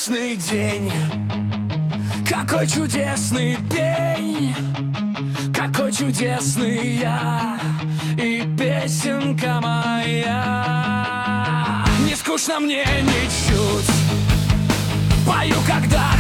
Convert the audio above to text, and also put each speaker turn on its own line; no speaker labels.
солнечный день, какой чудесный день, какой чудесный я и песенка моя. Не скучно мне ничуть, пою, когда